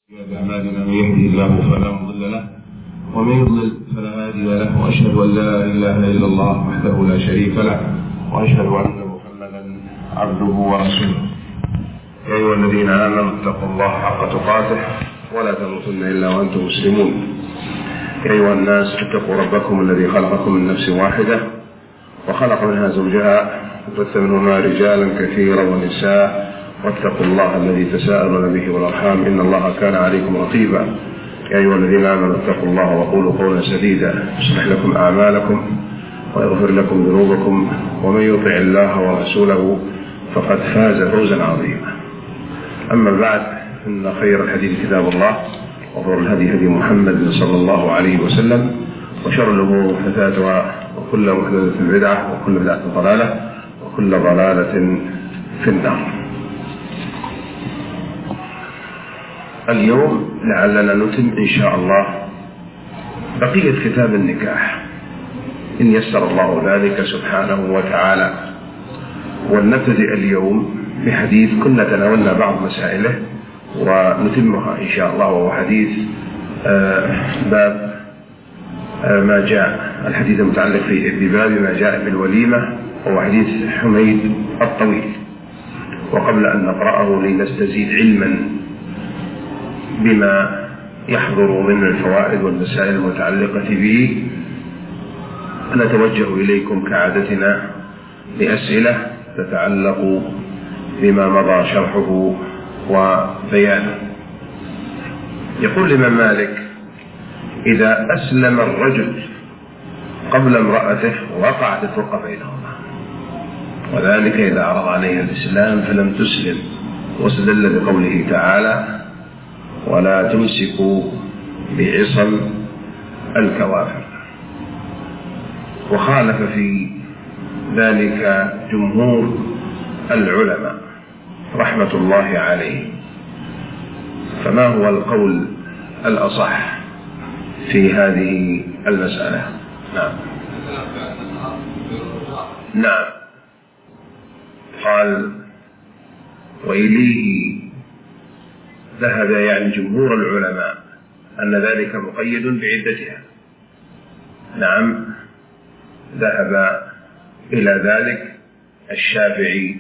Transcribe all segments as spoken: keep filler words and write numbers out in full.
بأعمالنا من يهده الله فلا مضل له ومن يضلل فلا هادي له، وأشهد أن لا إله إلا الله وحده لا شريك له، وأشهد أن محمدا عبده ورسوله. يا أيها الذين آمنوا اتقوا الله حق تقاته ولا تموتن إلا وأنتم مسلمون. يا أيها الناس اتقوا ربكم الذي خلقكم من نفس واحدة وخلق منها زوجها وبث منهما رجالا كثيرا ونساء، واتقوا الله الذي تساءلون به والأرحام إن الله كان عليكم رقيبا. يا أيها الذين آمنوا اتقوا الله وقولوا قولا سديدا يصلح لكم أعمالكم ويغفر لكم ذنوبكم، ومن يطع الله ورسوله فقد فاز فوزا عظيما. أما بعد، إن خير الحديث كتاب الله، وخير الهدي هدي محمد صلى الله عليه وسلم، وشر الأمور محدثاتها، وكل محدثة بدعة، وكل بدعة ضلالة، وكل ضلالة في النار. اليوم لعلنا نتم إن شاء الله بقية كتاب النكاح إن يسر الله ذلك سبحانه وتعالى. ولنبتدئ اليوم بحديث كنا تناولنا بعض مسائله ونتمها إن شاء الله، وهو حديث باب ما جاء، الحديث المتعلق في بباب ما جاء في الوليمة، وهو حديث حميد الطويل. وقبل أن نقرأه لنستزيد علما بما يحضر من الفوائد والمسائل المتعلقة به، نتوجه إليكم كعادتنا بأسئلة تتعلق بما مضى شرحه وبيانه. يقول الإمام مالك: إذا أسلم الرجل قبل امرأته وقعت الفرقة بينهما، وذلك إذا عرض عليها الإسلام فلم تسلم، واستدل بقوله تعالى: ولا تمسكوا بعصم الكوافر. وخالف في ذلك جمهور العلماء رحمة الله عليه. فما هو القول الأصح في هذه المسألة؟ نعم نعم قال: وإليه ذهب يعني جمهور العلماء أن ذلك مقيد بعدتها. نعم، ذهب إلى ذلك الشافعي،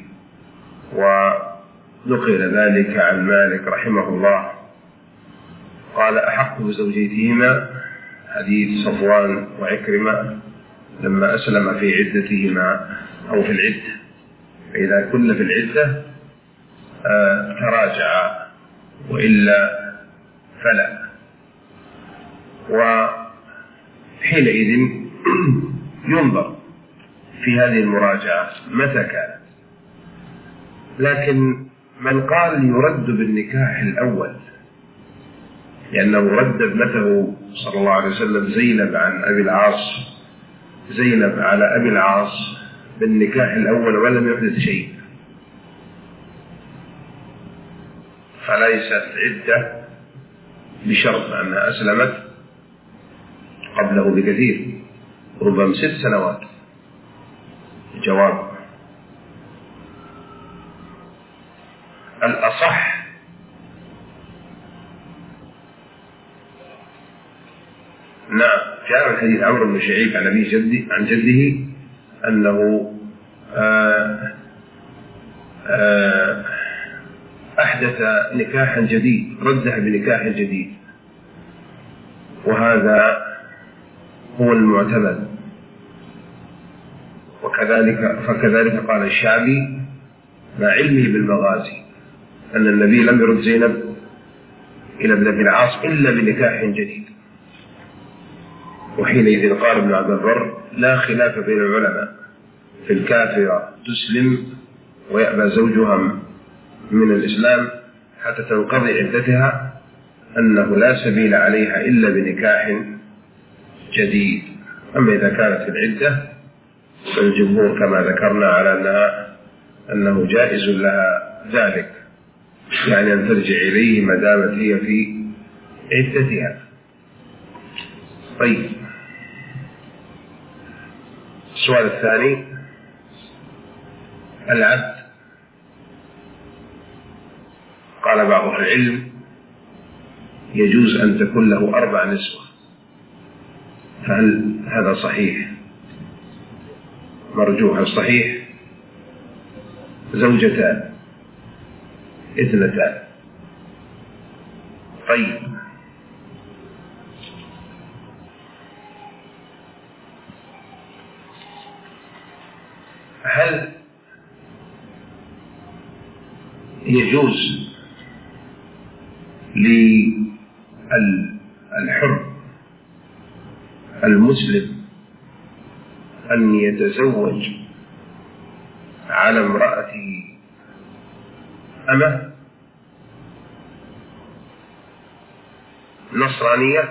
ونقل ذلك عن مالك رحمه الله. قال: أحق بزوجيتهما حديث صفوان وعكرمة لما أسلم في عدتهما أو في العدة، فإذا كنا في العدة آه تراجع، وإلا فلا. وحينئذ ينظر في هذه المراجعة متى كانت. لكن من قال يرد بالنكاح الأول، لأنه رد ابنته صلى الله عليه وسلم زينب عن أبي العاص زينب على أبي العاص بالنكاح الأول ولم يحدث شيء، فليست عدة بشرط أنها أسلمت قبله بكثير، ربما ست سنوات. جواب: الأصح نعم، جاء من حديث عمرو بن شعيب عن أبي جدي عن جده أنه آآ آآ أحدث نكاحا جديد، رده بنكاح جديد، وهذا هو المعتمد. وكذلك فكذلك قال الشعبي مع علمه بالمغازي أن النبي لم يرد زينب إلى ابن أبي العاص إلا بنكاح جديد. وحينئذ قال ابن عبد البر: لا خلاف بين العلماء في الكافرة تسلم ويأبى زوجها من الإسلام حتى تنقضي عدتها، أنه لا سبيل عليها إلا بنكاح جديد. أما إذا كانت في العدة فالجمهور كما ذكرنا على أنها أنه جائز لها ذلك، يعني أن ترجع إليه ما دامت هي في عدتها. طيب، السؤال الثاني: العبد. قال بعض العلم: يجوز أن تكون له أربع نسوة، فهل هذا صحيح؟ مرجوح. الصحيح زوجتان اثنتان. طيب، هل يجوز للحر المسلم أن يتزوج على امرأته أمة نصرانية؟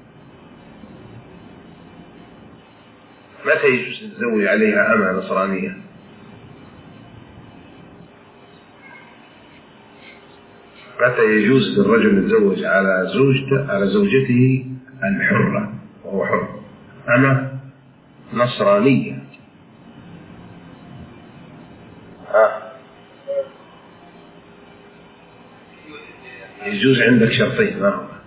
متى يجوز التزوج عليها أمة نصرانية؟ متى يجوز للرجل يتزوج على زوجته على زوجته الحرة وهو حر أمة نصرانية؟ ها، يجوز عندك شرطين، ما هو؟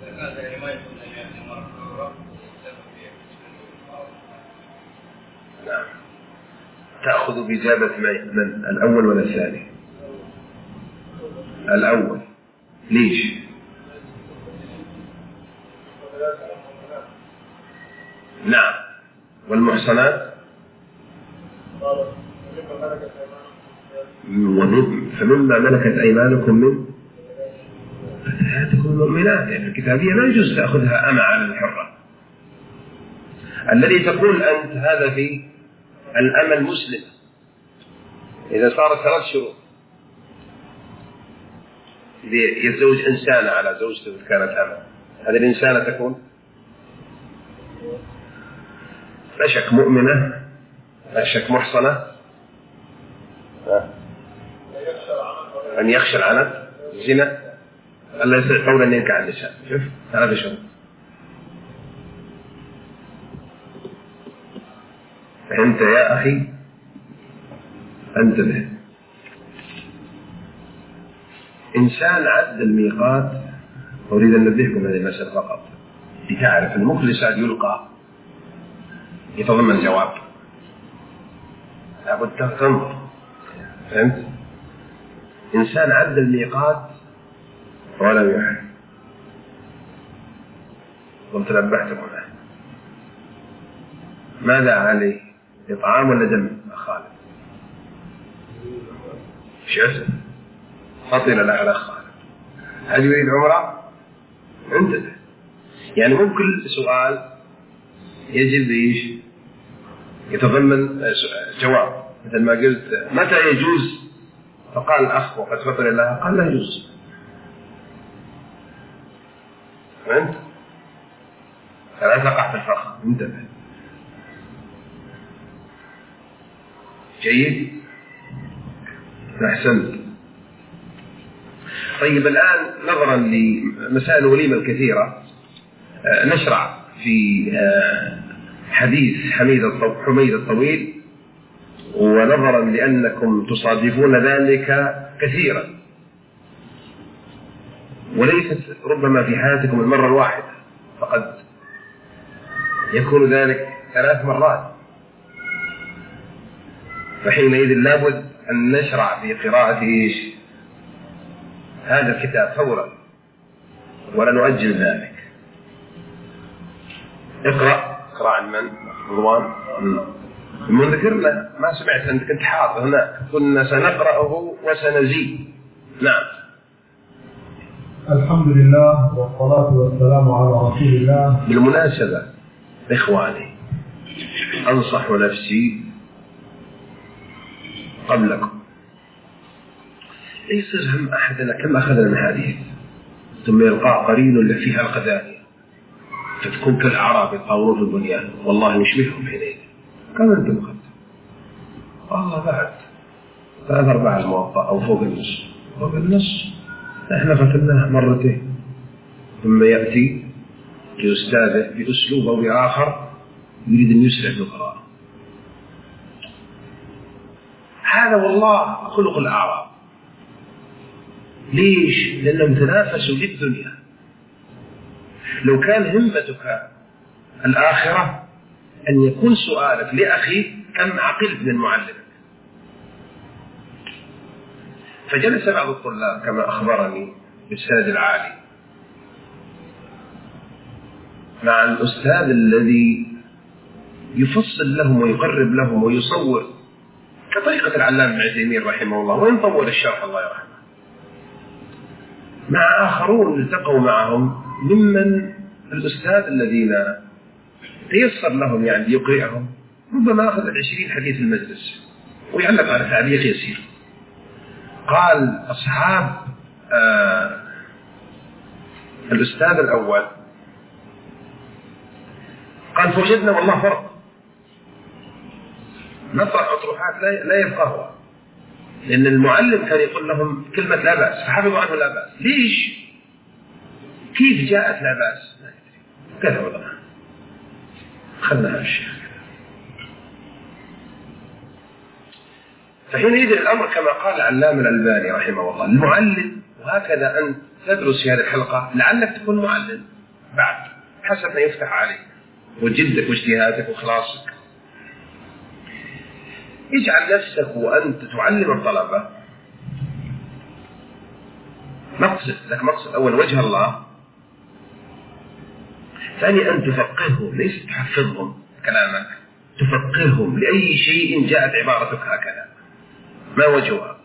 نعم. تأخذ بإجابة من؟ الأول ولا الثاني؟ الأول. ليش؟ نعم. والمحصنات فمما ملكت أيمانكم من فتياتكم المؤمنات. يعني الكتابية لا يجوز تأخذها أمة على الحرة. الذي تقول أنت هذا في الأمة المسلمة إذا صارت ثلاث شروط: يتزوج إنسانة على زوجته إذا كانت أمة، هذه الإنسانة تكون لا شك مؤمنة، لا شك محصنة، أن يخشى العنت، الزنا، ألا يستطيع قولا أن ينكح النساء. شوف هذا شروط. فأنت يا أخي انتبه، إنسان عد الميقات. أريد أن نبهكم هذه المسألة فقط لتعرف المخلص يلقى يتضمن جواب، لابد تنظر. فهمت؟ إنسان عد الميقات ولم يحرم، قلت نبهتكم له، ماذا عليه؟ إطعام ولا دم؟ خالد شو فطن له على خالد. هل يريد عمره؟ انتبه، يعني مو كل سؤال يجب ايش يتضمن جواب. مثل ما قلت متى يجوز، فقال الأخ وقد فطن لها، قال لا يجوز. فهمت؟ فلا تقع في الفخ. انتبه. جيد، أحسنت. طيب، الآن نظرا لمسائل الوليمة الكثيرة نشرع في حديث حميد الطويل، ونظرا لأنكم تصادفون ذلك كثيرا وليست ربما في حياتكم المرة الواحدة، فقد يكون ذلك ثلاث مرات، فحينئذ لابد أن نشرع في قراءة إيش هذا الكتاب فورا ولا نؤجل ذلك. اقرأ. اقرأ عن من؟ رضوان. من ذكرنا ما سمعت أنت كنت حاضر هناك، كنا سنقرأه وسنزيد. نعم. الحمد لله والصلاة والسلام على رسول الله. بالمناسبة إخواني، أنصح نفسي قبلكم، ليس هم أحدنا كم أخذنا من حديث ثم يلقى قرين اللي فيها القذانية فتكون كالأعراب يطاولون في البنيان، والله يشبههم حينئذ. كم أنتم أخذت؟ والله بعد ثلاث أرباع الموطأ أو فوق النص. فوق النص احنا ختمناه مرتين، ثم يأتي لأستاذه بأسلوب أو بآخر يريد أن يسرع في القراءة. هذا والله خلق الأعراب. ليش؟ لأنهم تنافسوا في الدنيا لو كان همتك الآخرة أن يكون سؤالك لأخي كم عقلت من معلمك. فجلس بعض الطلاب كما أخبرني بالسند العالي مع الأستاذ الذي يفصل لهم ويقرب لهم ويصور كطريقة العلامة ابن تيمية رحمه الله، وإن طول الشرح الله يرحمه، مع آخرون التقوا معهم ممن الأستاذ الذين تيسر لهم يعني يقرئهم ربما أخذ العشرين حديث المجلس ويعلق على تعليق يسير. قال أصحاب آه الأستاذ الأول قال فوجدنا والله فرق، نطرح أطروحات لا يفقهها، لأن المعلم كان يقول لهم كلمة لا بأس فحفظوا عنه لا بأس. ليش؟ كيف جاءت لا بأس؟ كذا والله خلنا الشيخ. فحينئذ الأمر كما قال العلامة الألباني رحمه الله، المعلم، وهكذا أن تدرس في هذه الحلقة لعلك تكون معلم بعد حسب ما يفتح عليك وجدك واجتهادك وخلاصك. اجعل نفسك وأنت تعلم الطلبة مقصد لك، مقصد أول وجه الله، ثاني أن تفقههم، ليس تحفظهم كلامك، تفقههم لأي شيء جاءت عبارتك هكذا ما وجهها،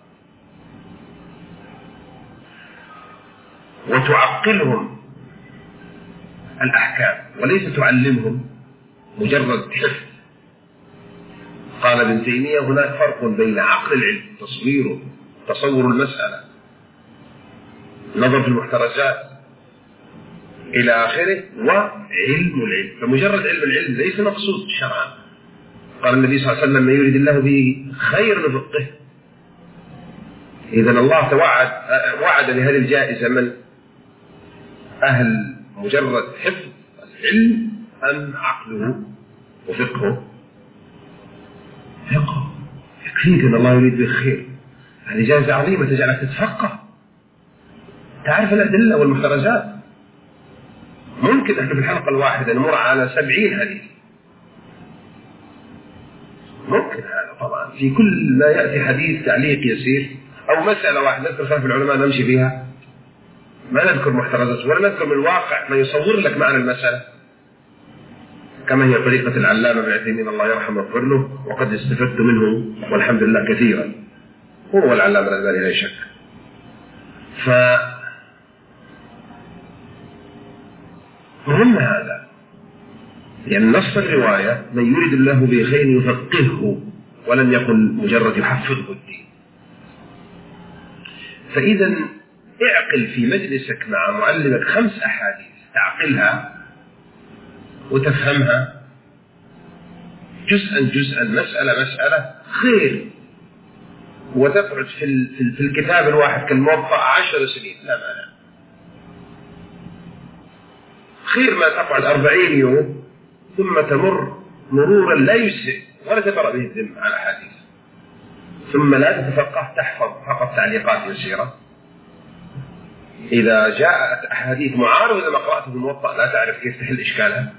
وتعقلهم الأحكام وليس تعلمهم مجرد حفظ. قال ابن تيمية هناك فرق بين عقل العلم تصويره تصور المسألة، نظر في المحترزات إلى آخره، وعلم العلم. فمجرد علم العلم ليس مقصود شرعا. قال النبي صلى الله عليه وسلم من يريد الله به خير يفقهه. إذن الله توعد وعد بهذه الجائزة من أهل مجرد حفظ العلم أم عقله وفقهه؟ فقه يكفيك أن الله يريد بالخير. هذه جائزة عظيمة تجعلك تتفقه، تعرف الأدلة والمحترزات. ممكن احنا في الحلقة الواحدة نمر على سبعين حديث، ممكن هذا طبعا في كل ما يأتي حديث تعليق يسير أو مسألة واحدة نذكر خلاف العلماء نمشي فيها، ما نذكر محترزات ولا نذكر من الواقع ما يصور لك معنى المسألة، كما هي طريقة العلامة ابن تيمية الله يرحمه ويغفر له، وقد استفدت منه والحمد لله كثيرا، هو العلامة الألباني لا شك. ف مهم هذا، يعني نص الرواية من يريد الله به خير يفقهه، ولم يقل مجرد يحفظه الدين. فإذا اعقل في مجلسك مع معلمك خمس أحاديث تعقلها وتفهمها جزءا جزءا مسألة مسألة خير، وتقعد في, في الكتاب الواحد كالموضع عشر سنين لا مانع، خير ما تقعد أربعين يوم ثم تمر مرورا لا يسئ ولا تقرأ به الذم على حديث، ثم لا تتفقه تحفظ فقط تعليقات يسيرة. إذا جاءت أحاديث معارضة لما قرأته في الموطأ لا تعرف كيف تحل إشكالها،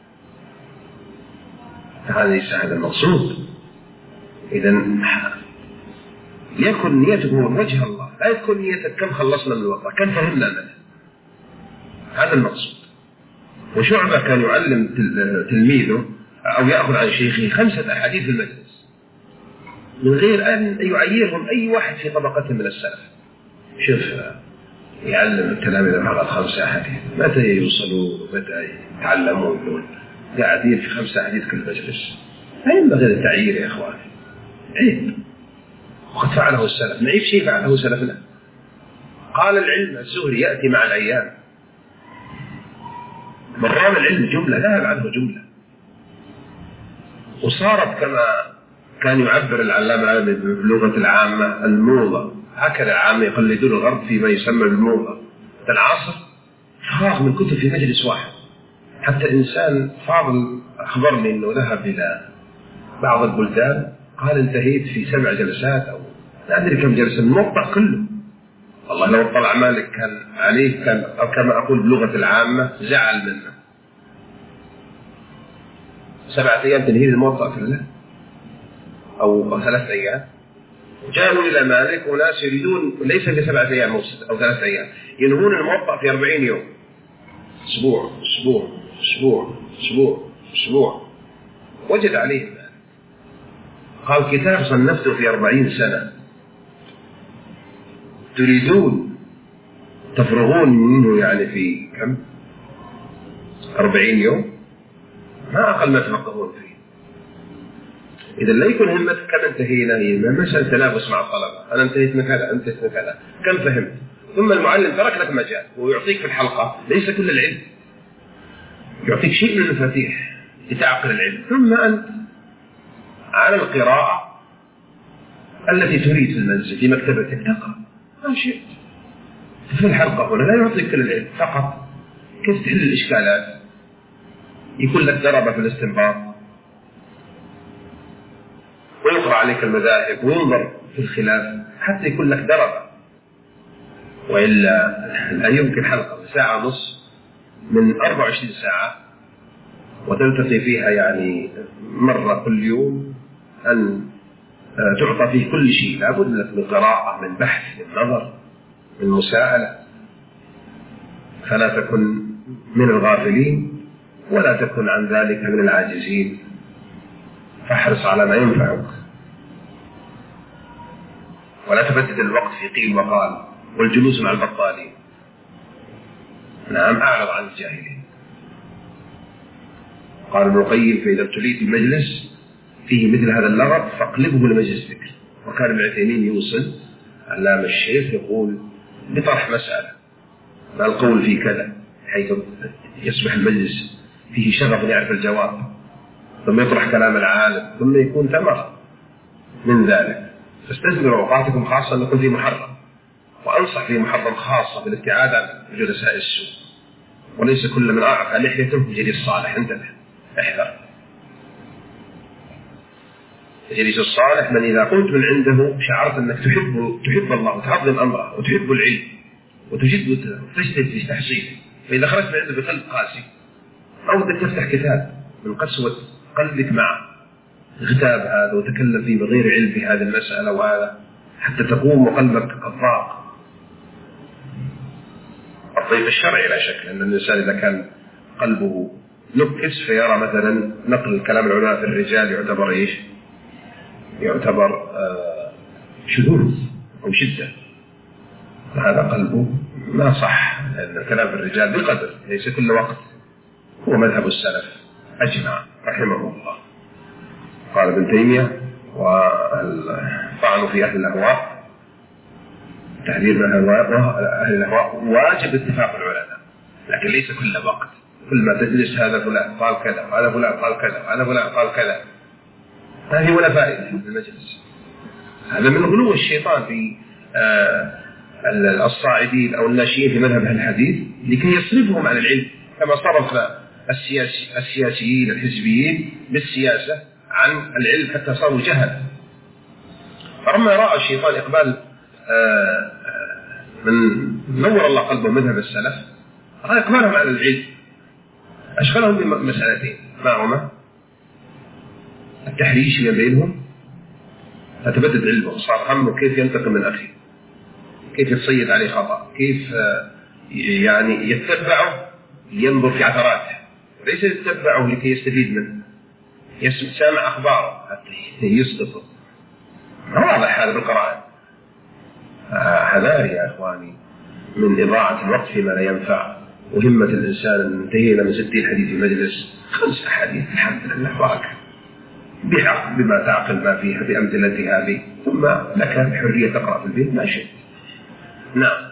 هذا ليس هذا المقصود. إذن يكن نيتك وجه الله، لا يكون نيتك كم خلصنا من الوطأ كم فهمنا منه، هذا المقصود. وشعبة كان يعلم تلميذه أو يأخذ عن شيخه خمسة أحاديث في المجلس من غير أن يعيرهم أي واحد في طبقته من السلف. شوف يعلم التلاميذ فقط خمسة أحاديث، متى يوصلون ومتى يتعلمون قاعدين في خمسة أحاديث كل مجلس؟ لا ينبغي التعيير يا إخواني، عيب، وقد فعله السلف، نعيب شيء فعله سلفنا. قال العلم الزهري يأتي مع الأيام، مرام العلم جملة ذهب عنه جملة، وصارت كما كان يعبر العلامة باللغة العامة الموضة، هكذا العامة يقلدون الغرب فيما يسمى بالموضة. العصر فراغ من كتب في مجلس واحد، حتى إنسان فاضل أخبرني أنه ذهب إلى بعض البلدان قال انتهيت في سبع جلسات أو لا أدري كم جلسة الموضع كله، والله لو طلع مالك كان عليه كان أو كما أقول بلغة العامة زعل منه. سبعة أيام تنهيد الموطأ في الله أو ثلاث أيام. جاءوا إلى مالك وناس يريدون ليس في سبعة أيام أو ثلاث أيام، ينهون الموطأ في أربعين يوم، أسبوع أسبوع أسبوع أسبوع أسبوع. وجد عليهم قال كتاب صنفته في أربعين سنة تريدون تفرغون منه يعني في كم؟ أربعين يوم، ما أقل ما تفقهون فيه. إذا لا يكون همتك كم انتهينا، هي مسألة تنافس مع الطلبة، أنا انتهيت من كذا انتهيت من كذا، كم فهمت؟ ثم المعلم ترك لك مجال ويعطيك في الحلقة ليس كل العلم، يعطيك شيء من المفاتيح لتعقل العلم، ثم أنت على القراءة التي تريد في المنزل في مكتبتك تقرأ ما شئت. في الحلقة هنا لا يعطيك كل العلم، فقط كيف تحل الإشكالات، يكون لك دربة في الاستنباط ويقرأ عليك المذاهب وينظر في الخلاف حتى يكون لك دربة. وإلا لا يمكن حلقة ساعة ونص من أربع وعشرين ساعة وتلتقي فيها يعني مرة كل يوم أن تعطى فيه كل شيء، لابد لك من قراءة، من بحث، من نظر، من مساءلة. فلا تكن من الغافلين ولا تكن عن ذلك من العاجزين، فاحرص على ما ينفعك ولا تبدد الوقت في قيل وقال والجلوس مع البطالين. نعم، أعرض عن الجاهلين. قال ابن القيم فإذا ابتليت المجلس فيه مثل هذا اللغط فاقلبه لمجلس ذكر. وكان ابن عثيمين يوصل علام الشيخ يقول بطرح مسألة ما القول في كذا، حيث يصبح المجلس فيه شغف يعرف الجواب، ثم يطرح كلام العالم، ثم يكون ثمرة من ذلك. فاستثمروا أوقاتكم خاصة نكون في محرم، وأنصح في محرم خاصة بالابتعاد عن جلساء السوء، وليس كل من أعرف لحيته جليس الصالح. انتبه، احذر. الجليس الصالح من إذا قلت من عنده شعرت أنك تحب تحب الله وتعظم أمره وتحب العلم وتجد وتجتهد في تحصيله، فإذا خرجت من عنده بقلب قاسي أو بدك تفتح كتاب من قسوة قلبك مع غتاب هذا وتكلم فيه بغير علم في هذه المسألة وهذا حتى تقوم وقلبك قد ضاق. الضيف الشرعي لا شك أن الإنسان إذا كان قلبه نكس فيرى مثلا نقل كلام العلماء في الرجال يعتبر إيش؟ يعتبر آه شذوذ أو شدة، فهذا قلبه ما صح، لأن الكلام في الرجال بقدر ليس كل وقت. هو مذهب السلف أجمع رحمه الله. قال ابن تيمية والطعن في أهل الأهواء تحذير من أهل الأهواء واجب اتفاق العلماء، لكن ليس كل وقت. كل ما تجلس هذا فلان قال كذا وهذا فلان قال كذا وهذا فلان قال كذا، هذه ولا فائدة في المجلس. هذا من غلو الشيطان في الصاعدين أو الناشئين في مذهب الحديث لكي يصرفهم عن العلم، كما صرف السياسي السياسيين الحزبيين بالسياسة عن العلم حتى صاروا جهل. فلما رأى الشيطان إقبال من نور الله قلبه مذهب السلف رأى إقبالهم على العلم، أشغلهم بمسألتين ما هما التحريش ما بينهم، فتبدد علمه، صار همه كيف ينتقم من أخيه، كيف يتصيد عليه خطأ، كيف يعني يتبعه ينظر في عثراته، ليس يتبعه لكي يستفيد منه، يسمع أخباره حتى يسقطه. واضح هذا بالقرآن. حذار يا إخواني من إضاعة الوقت فيما لا ينفع، وهمة الإنسان أن انتهينا من ستين حديث المجلس خمس أحاديث الحمد لله وراك بحق بما تعقل ما فيها بأمثلة هذه، ثم لك الحرية تقرأ في البيت ما شئت. نعم.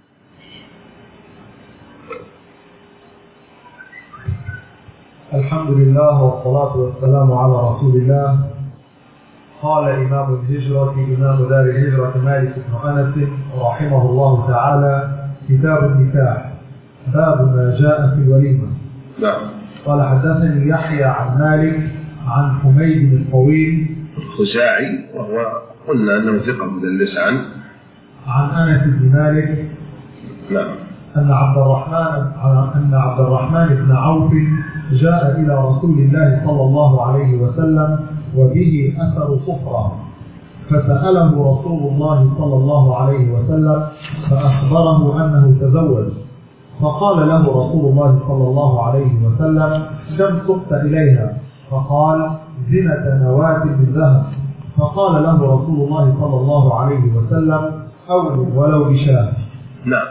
الحمد لله والصلاة والسلام على رسول الله. قال إمام الهجرة إمام دار الهجرة مالك بن أنس رحمه الله تعالى: كتاب النكاح، باب ما جاء في الوليمة. نعم. قال حدثني يحيى عن مالك عن حميد الطويل الخزاعي، وهو قلنا أنه ثقة مدلس عن عن أنس بن مالك نعم. أن عبد الرحمن أن عبد الرحمن بن عوف جاء إلى رسول الله صلى الله عليه وسلم وبه أثر صفرة، فسأله رسول الله صلى الله عليه وسلم فأخبره أنه تزوج، فقال له رسول الله صلى الله عليه وسلم: كم سقت إليها؟ فقال: زنة نواة من ذهب. فقال له رسول الله صلى الله عليه وسلم: أول ولو بشاه. نعم.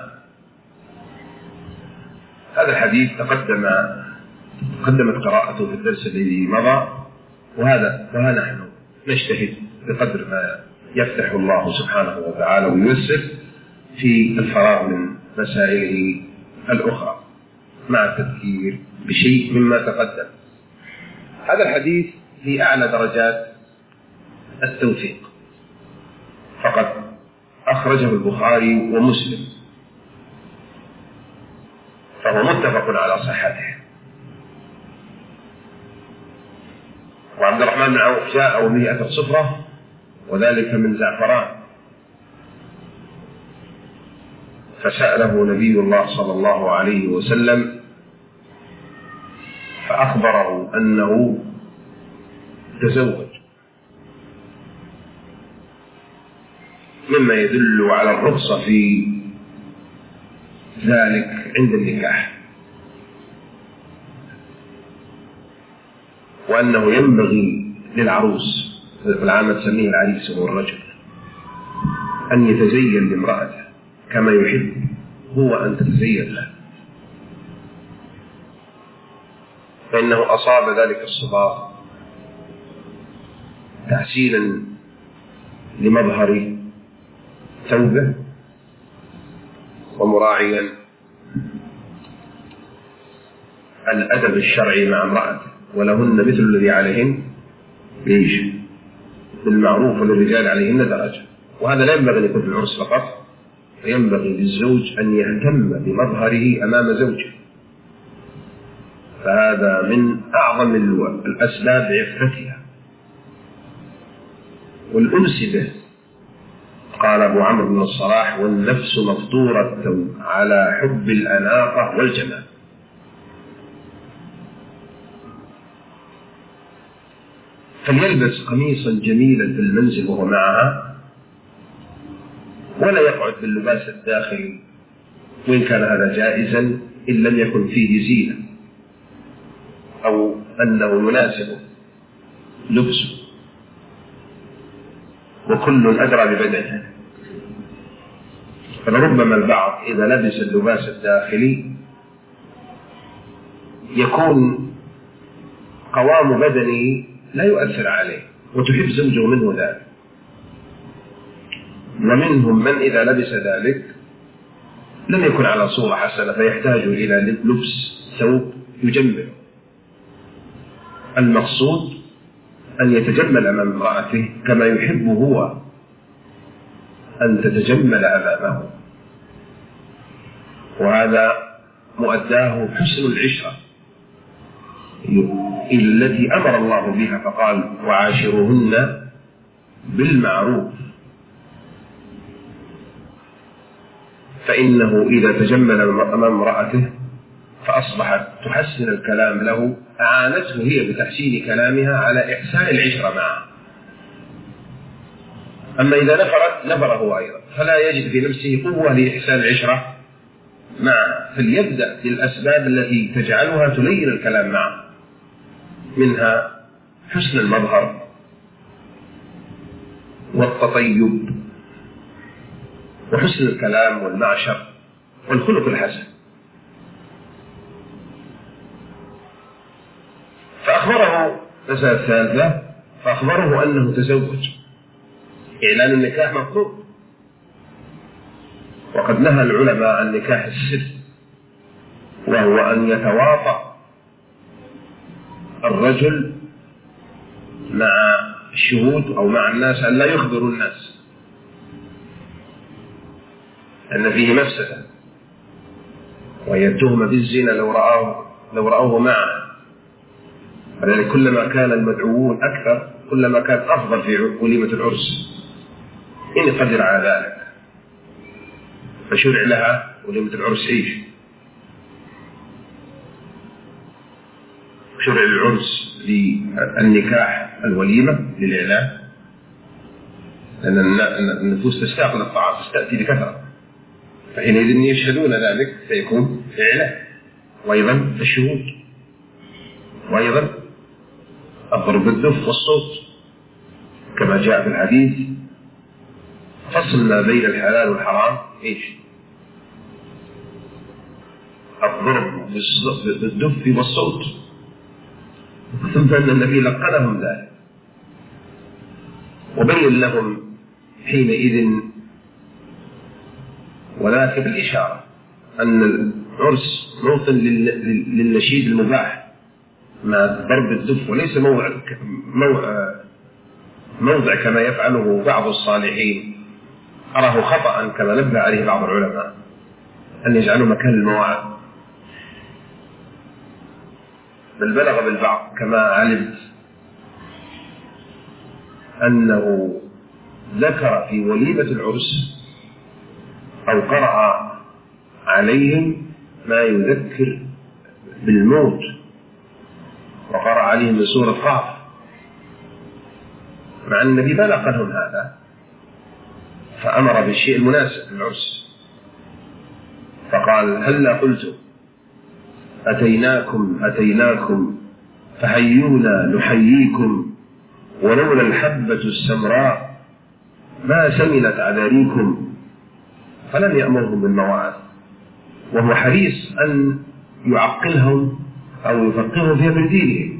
هذا الحديث تقدم تقدمت قراءته في الدرس الذي مضى، وهذا وها نحن نجتهد بقدر ما يفتح الله سبحانه وتعالى وييسر في الفراغ من مسائله الأخرى مع التذكير بشيء مما تقدم. هذا الحديث في أعلى درجات التوثيق، فقد أخرجه البخاري ومسلم، فهو متفق على صحته. وعبد الرحمن بن عوف جاء وبه أثر صفرة، وذلك من زعفران، فسأله نبي الله صلى الله عليه وسلم فأخبره أنه تزوج، مما يدل على الرخصة في ذلك عند النكاح، وأنه ينبغي للعروس، العامة تسميه العريس هو الرجل، أن يتزين لامرأته كما يحب هو أن تتزين له، فإنه أصاب ذلك الصباغ تحسينا لمظهر ثوبه ومراعيا الأدب الشرعي مع امرأته، ولهن مثل الذي عليهن ليش بالمعروف وللرجال عليهن درجة. وهذا لا ينبغي أن يكون في العرس فقط، ينبغي للزوج أن يهتم بمظهره أمام زوجه، فهذا من أعظم الأسباب عفتها والأنس به. قال أبو عمرو بن الصلاح: والنفس مفطورة على حب الأناقة والجمال. فليلبس قميصا جميلا في المنزل وهو معها، ولا يقعد باللباس الداخلي، وإن كان هذا جائزا إن لم يكن فيه زينة أو أنه يناسبه لبسه، وكل أدرى ببدنه. فلربما البعض إذا لبس اللباس الداخلي يكون قوام بدنه لا يؤثر عليه وتحب زوجه منه ذلك، ومنهم من إذا لبس ذلك لم يكن على صورة حسنة فيحتاج إلى لبس ثوب يجمله. المقصود أن يتجمل أمام امرأته كما يحب هو أن تتجمل أمامه، وهذا مؤداه حسن العشرة التي أمر الله بها، فقال: وعاشروهن بالمعروف. فإنه إذا تجمل أمام امرأته فأصبحت تحسن الكلام له، أعانته هي بتحسين كلامها على إحسان العشرة معه. أما إذا نفرت نفره أيضا، فلا يجد في نفسه قوة لإحسان العشرة معه، فليبدأ بالأسباب التي تجعلها تلين الكلام معه، منها حسن المظهر والتطيب وحسن الكلام والمعشر والخلق الحسن. فأخبره مسألة الثالثة، فأخبره أنه تزوج، إعلان النكاح مطلوب، وقد نهى العلماء عن نكاح السر، وهو أن يتواطأ الرجل مع الشهود أو مع الناس أن لا يخبروا الناس، أن فيه مفسدة، وهي التهمة بالزنا لو رأوه لو رأوه معه. فلذلك كلما كان المدعوون أكثر كلما كان أفضل في وليمة العرس إن قدر على ذلك. فشرع لها وليمة العرس إيش؟ شرع العرس للنكاح الوليمة للإعلان، لأن النفوس تشتاق للطعام تستأتي بكثرة، فحينئذ يشهدون ذلك فيكون إعلان. وأيضا الشهود، وأيضا الضرب بالدف والصوت كما جاء في الحديث فصل ما بين الحلال والحرام إيش؟ الضرب بالدف والصوت. ثم أن النبي لقنهم ذلك وبين لهم حينئذ وذاك بالإشارة أن العرس موطن للنشيد المباح مع ضرب الدف، وليس موضع موضع كما يفعله بعض الصالحين أراه خطأ كما نبه عليه بعض العلماء أن يجعلوا مكان المواعظ، بل بلغ بالبعض كما علمت أنه ذكر في وليمة العرس أو قرأ عليهم ما يذكر بالموت، وقرأ عليهم من سورة قاف، مع النبي ما نقلهم هذا، فأمر بالشيء المناسب للعرس فقال هلا قلت أتيناكم أتيناكم فحيونا نحييكم ولولا الحبة السمراء ما سمنت عذاريكم، فلم يأمرهم بالمواعظ، وهو حريص أن يعقلهم أو يفقههم في أمر دينهم.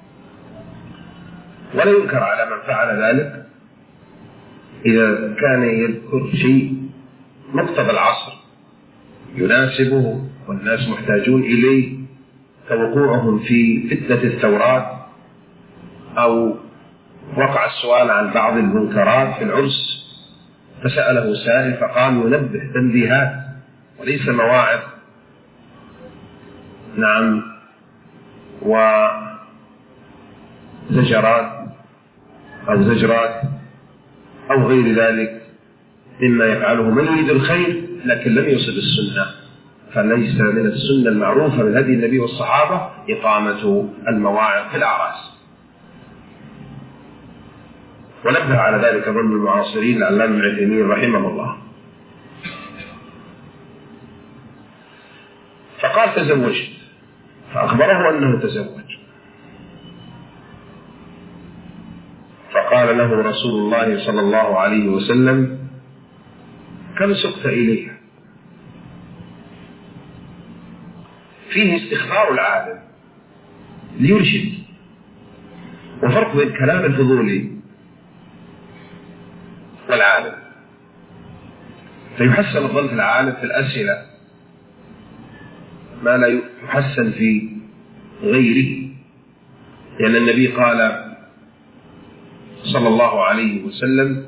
ولا ينكر على من فعل ذلك إذا كان يذكر شيء مقتضى العصر يناسبه والناس محتاجون إليه، كوقوعهم في فتنة الثورات أو وقع السؤال عن بعض المنكرات في العرس فسأله سائل فقال ينبه تنبيهات وليس مواعظ. نعم، وزجرات أو زجرات أو غير ذلك مما يفعله من يريد الخير لكن لم يصب السنة، فليس من السنة المعروفة من هدي النبي والصحابة إقامة المواعظ في الأعراس. ونبه على ذلك ظن المعاصرين العلامة ابن عثيمين رحمه الله. فقال تزوجت، فأخبره أنه تزوج، فقال له رسول الله صلى الله عليه وسلم كم سقت إليها؟ فيه استخبار العالم ليرشد، وفرق بين كلام الفضولي والعالم، فيحسن الظن في العالم في الأسئلة ما لا يحسن في غيره، لأن النبي قال صلى الله عليه وسلم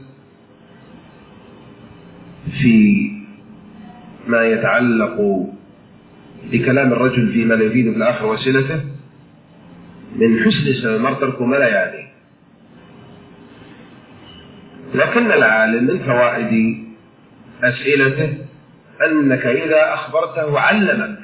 في ما يتعلق بكلام الرجل فيما لا يفيد في الآخر وسيلته من حسن سمع المرء ترك ما لا يعنيه. لكن العالم من فوائد أسئلته أنك إذا أخبرته علمك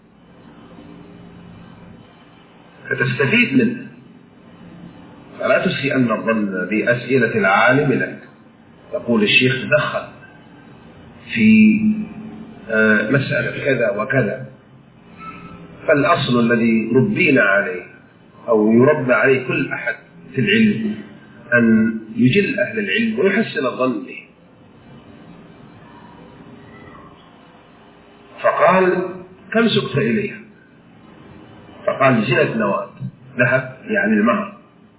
فتستفيد منه، فلا تسيء أن الظن بأسئلة العالم لك. يقول الشيخ تدخل في مسألة كذا وكذا، فالأصل الذي ربينا عليه أو يربى عليه كل أحد في العلم أن يجل أهل العلم ويحسن الظن به. فقال كم سقت إليها؟ فقال زنة نواة ذهب يعني المهر.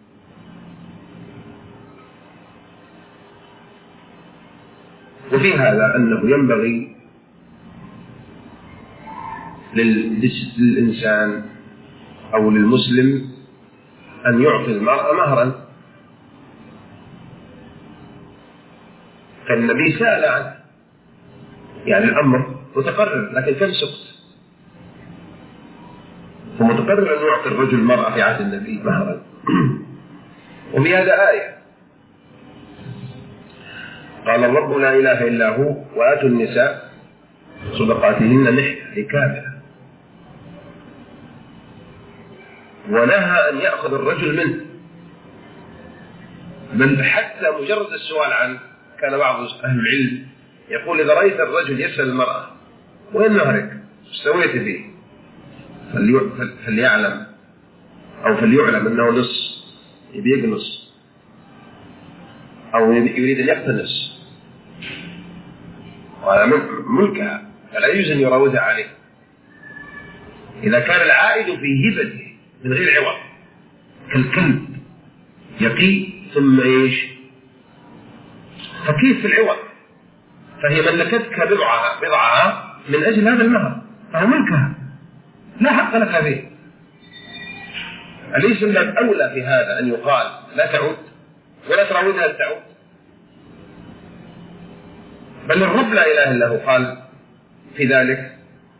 وفي هذا أنه ينبغي للإنسان أو للمسلم أن يعطي المرأة مهرا، فالنبي سأل عنه، يعني الأمر متقرر، لكن كم سقط؟ فمتقرر أن يعطي الرجل المرأة في عهد النبي مهرا. وبهذا آية قال الرب لا إله إلا هو وآتوا النساء صدقاتهن نحلة كاملة، ونهى أن يأخذ الرجل منه، بل حتى مجرد السؤال عنه. كان بعض أهل العلم يقول إذا رأيت الرجل يسأل المرأة وين نهرك؟ سويت فيه؟ فليعلم أو فليعلم أنه نص، يبي يقنص أو يريد أن يقتنص، وهذا ملكها فلا يجوز أن يراودها عليه. إذا كان العائد في هبته من غير عوض كالكلب يقي ثم إيش فكيف في العوض، فهي ملكتك بضعها بضعها من أجل هذا المهر، فهو ملكها لا حق لك به. أليس من الأولى في هذا أن يقال لا تعود ولا تراودها أن تعود؟ بل الرب لا إله إلا هو قال في ذلك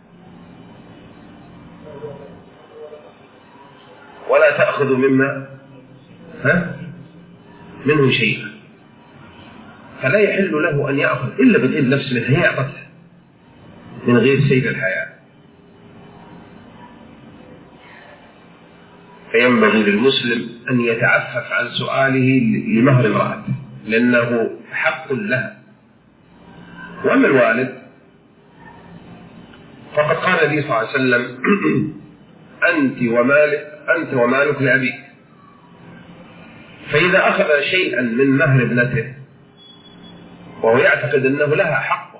ولا تأخذوا مما ها منه شيئا، فلا يحل له أن يأخذ إلا بإذن نفسه التي هي أعطته من غير سيد الحياة. فينبغي للمسلم أن يتعفف عن سؤاله لمهر امرأته لأنه حق لها. وأما الوالد فقد قال النبي صلى الله عليه وسلم أنت ومالك أنت ومالك لأبيك، فإذا أخذ شيئا من مهر ابنته وهو يعتقد أنه لها حق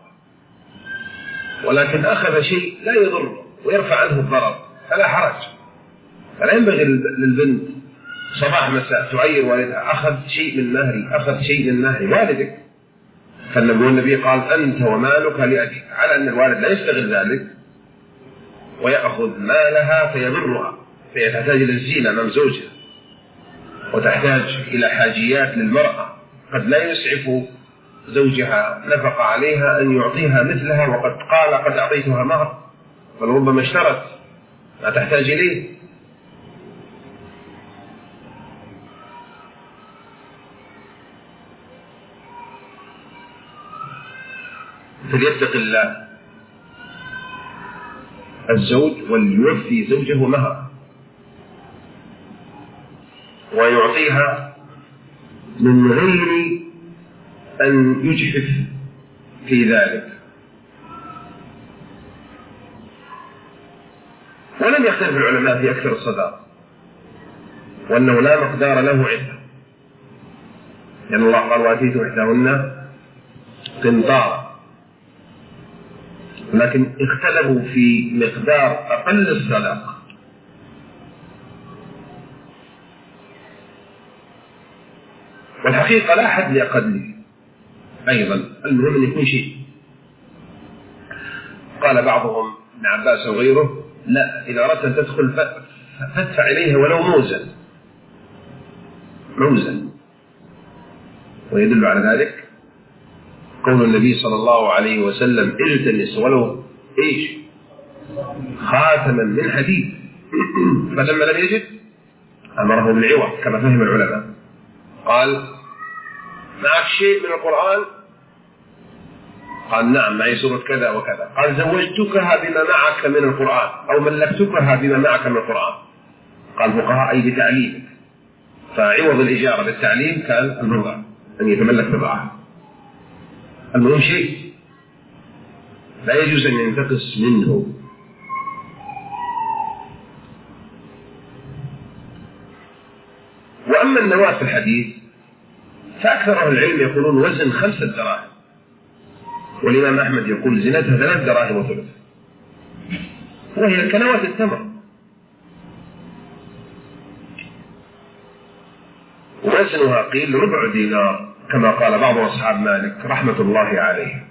ولكن أخذ شيء لا يضر ويرفع عنه الضرر فلا حرج، فلا ينبغي للبنت صباح مساء تعير والدها أخذ شيء من مهري أخذ شيء من مهر والدك. فالنبي قال أنت ومالك لأبيك، على أن الوالد لا يستغل ذلك ويأخذ مالها فيضرها، فهي تحتاج إلى الزينة أمام زوجها وتحتاج إلى حاجيات للمرأة، قد لا يسعف زوجها نفق عليها أن يعطيها مثلها وقد قال قد أعطيتها مهر، بل ربما اشترت ما تحتاج إليه. فليتق الله الزوج وليوفي زوجه مهر ويعطيها من غير أن يجحف في ذلك. ولم يختلف العلماء في أكثر الصداق وأنه لا مقدار له عدة، لأن الله قال وآتيتم إحداهن قنطارا، لكن اختلفوا في مقدار أقل الصداق. والحقيقة لا حد لأقله أيضا، المهم أن يكون شيء. قال بعضهم ابن عباس وغيره لا، إذا أردت أن تدخل فادفع إليها ولو موزا موزا. ويدل على ذلك قول النبي صلى الله عليه وسلم التمس ولو إيش خاتما من حديد، فلما لم يجد أمره بالعوض كما فهم العلماء. قال معك شيء من القرآن؟ قال نعم معي سورة كذا وكذا. قال زوجتكها بما معك من القرآن أو ملكتكها بما معك من القرآن. قال فقهاء أي بتعليمك، فعوض الإجارة بالتعليم كان المرضى أن يتملك بضاعة. المهم شيء لا يجوز أن ينتقص منه. وأما النواة في الحديث فأكثر أهل العلم يقولون وزن خمسة دراهم، والإمام أحمد يقول زنتها ثلاث دراهم وثلث، وهي كنواة التمر. وزنها قيل ربع دينار كما قال بعض أصحاب مالك رحمة الله عليه.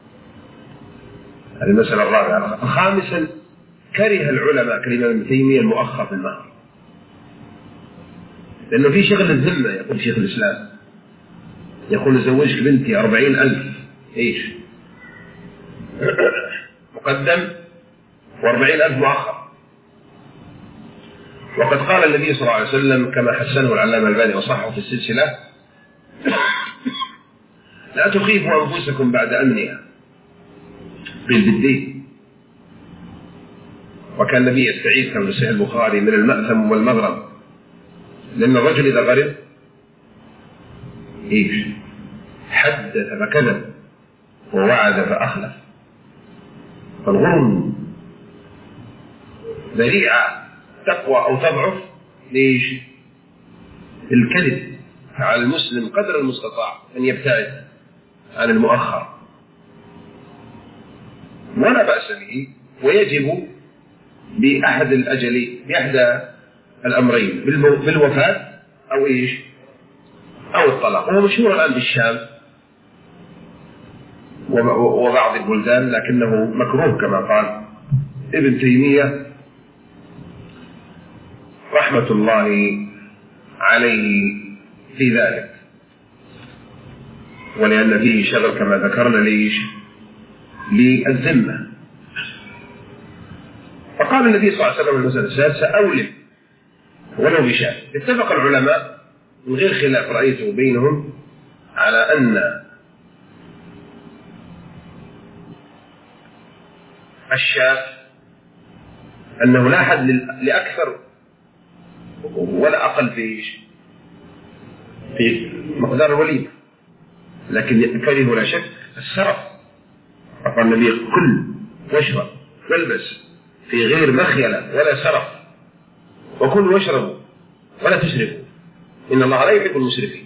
هذه المسألة الرابعة. خامسا كره العلماء كلمة ابن تيمية المؤخر في المهر، لأنه في شغل الذمة. يقول شيخ الإسلام يقول زوجك بنتي أربعين ألف إيش مقدم وأربعين ألف مؤخر. وقد قال النبي صلى الله عليه وسلم كما حسنه العلامة الباني وصححه في السلسلة لا تخيفوا أنفسكم بعد أمنها، قيل بالدين. وكان النبي يستعيذ كما في صحيح البخاري من المأثم والمغرم، لأن الرجل إذا غرب إيش حدث فكذب ووعد فأخلف. فالغرم ذريعة تقوى أو تضعف ليش؟ الكذب. على المسلم قدر المستطاع أن يبتعد عن المؤخر ولا بأس به، ويجب بأحد الأجل بأحد الأمرين، بالوفاة أو إيش أو الطلاق. وهو مشهور الآن بالشام وبعض البلدان، لكنه مكروه كما قال ابن تيمية رحمة الله عليه في ذلك، ولأن فيه شغل كما ذكرنا ليش للذمة. فقال النبي صلى الله عليه وسلم المسألة السادسة أولم ولو بشاة. اتفق العلماء من غير خلاف رأيته بينهم على أن الشاة أنه لا حد لأكثر ولا أقل في في مقدار الوليمة، لكن كره لا شك السرف. فقال النبي كل واشرب والبس في غير مخيلة ولا سرف، وكل واشربوا ولا تسرفوا إن الله لا يحب المسرفين.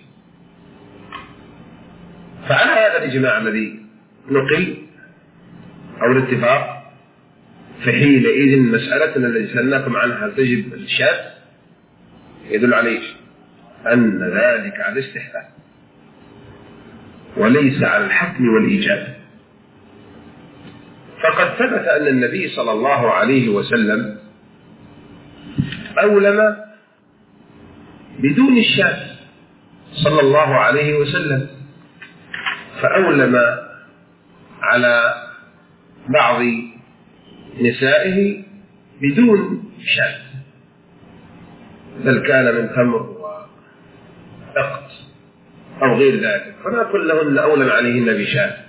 فعلى هذا الإجماع الذي نقل أو الاتفاق، فحينئذ مسألة التي سألناكم عنها تجب الشاة يدل عليه أن ذلك على الاستحباب وليس على الحتم والإيجاب. فقد ثبت أن النبي صلى الله عليه وسلم أولم بدون الشاة صلى الله عليه وسلم، فأولم على بعض نسائه بدون شاة، بل كان من تمر وتقط أو غير ذلك، فما كلهن أولم عليهن بشاة،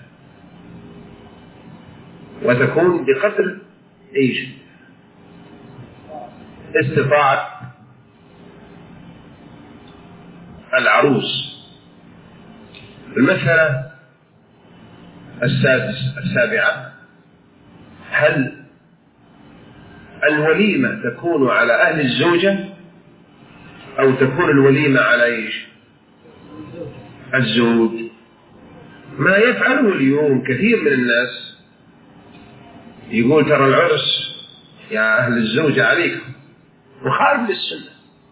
وتكون بقدر إيش استطاعت العروس. المسألة السادس السابعة، هل الوليمة تكون على أهل الزوجة أو تكون الوليمة على إيش الزوج؟ ما يفعله اليوم كثير من الناس يقول ترى العرس يا أهل الزوجة عليكم، مخالف للسنة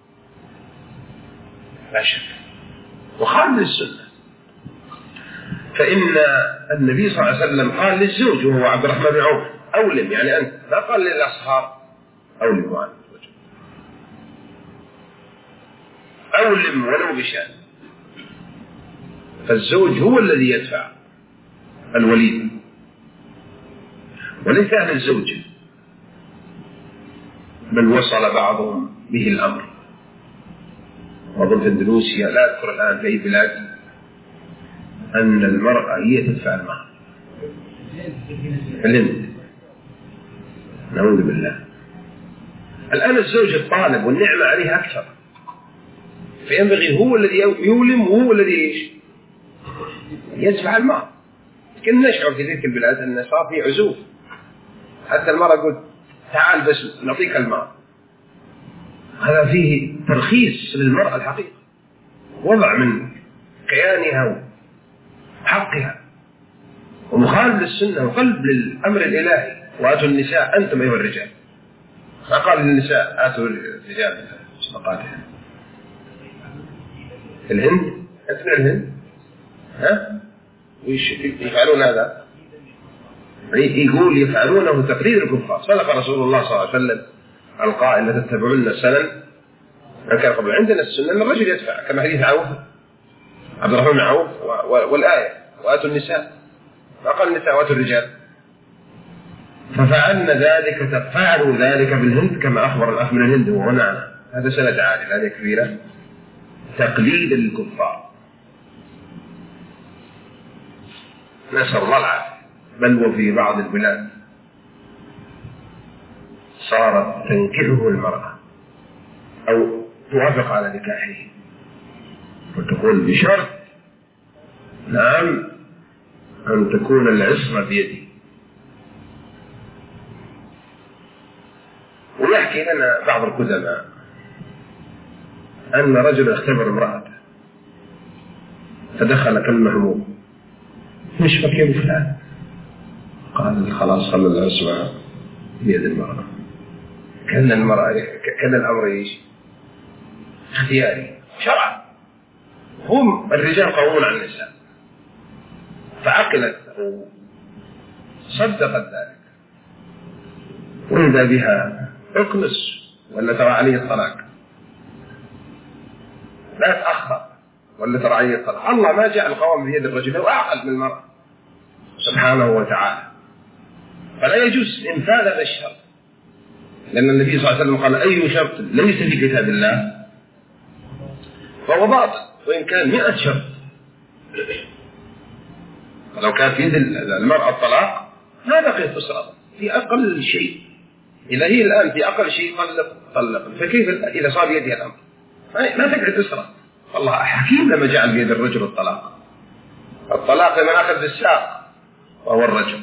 لا شك، مخالف للسنة. فإن النبي صلى الله عليه وسلم قال للزوج وهو عبد الرحمن بن عوف أولم، يعني أنت، لا قال للأصهار أولم عن الزوج، أولم ولو بشأن. فالزوج هو الذي يدفع الوليمة وليس أهل الزوج، بل وصل بعضهم به الأمر. وظل في اندونيسيا، لا أذكر الآن في أي بلاد، أن المرأة هي تدفع المهر. الهند نعوذ بالله. الآن الزوج الطالب والنعمة عليه أكثر، فينبغي هو الذي يولم وهو الذي إيش يدفع المهر. كنا نشعر في تلك البلاد أن صار في عزوف، حتى المرأة قلت تعال بس نعطيك المهر. هذا فيه ترخيص للمرأة الحقيقة، وضع من كيانها وحقها، ومخالف للسنة وقلب للأمر الإلهي. وآتوا النساء أنتم أيها الرجال، فقال للنساء آتوا الرجال صدقاتهم. الهند، أنت من الهند؟ ها؟ ويش يفعلون هذا؟ يقول يفعلونه تقليد الكفار. صدق رسول الله صلى الله عليه وسلم القائل لا تتبعون سنن من كان قبل. عندنا السنة أن الرجل يدفع، كما حديث عوف عبد الرحمن بن عوف، والآية وآتوا النساء، فقال النساء وآتوا الرجال. ففعلنا ذلك، فعلوا ذلك بالهند كما أخبر الأخ من الهند وهنا. هذا سند عادل، هذه كبيرة، تقليدا للكفار، نسأل الله العافية. بل وفي بعض البلاد صارت تنكحه المرأة أو توافق على نكاحه وتقول بشرط نعم أن تكون العصمة بيدي. ويحكي لنا بعض القدماء أن رجل اختبر امرأته فدخل كالمهموم، مش فكر فلان، قال خلاص خلى العصمة بيد المرأة. كان المرأة كان الأمر ايش؟ اختياري شرعا، هم الرجال قوامون على النساء، فعقلت صدقت ذلك وإذا بها اقنص ولا ترى عليه الطلاق، لا تأخر ولا ترى عليه الطلاق. الله ما جاء القوام بيد الرجل، هو أعقل من المرأة سبحانه وتعالى. فلا يجوز إنفاذ هذا الشرط، لأن النبي صلى الله عليه وسلم قال أي شرط ليس في كتاب الله فهو باطل وإن كان مئة شرط. لو كان في يد المرأة الطلاق ما بقيت أسرة في أقل شيء، إذا هي الآن في أقل شيء طلق طلق، فكيف إذا صار بيدها الأمر؟ ما تقعد أسرة. الله حكيم لما جعل بيد الرجل الطلاق. الطلاق لمن أخذ بالساق وهو الرجل.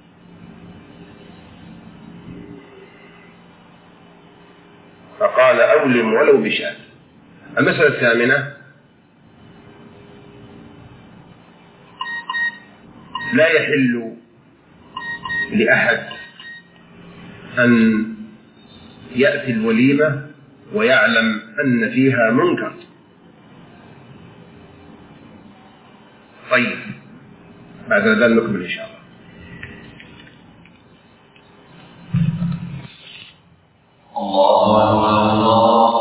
فقال أولم ولو بشاة. المسألة الثامنة: لا يحل لأحد أن يأتي الوليمة ويعلم أن فيها منكر. طيب بعد ذلك نكمل إن شاء الله. الله الله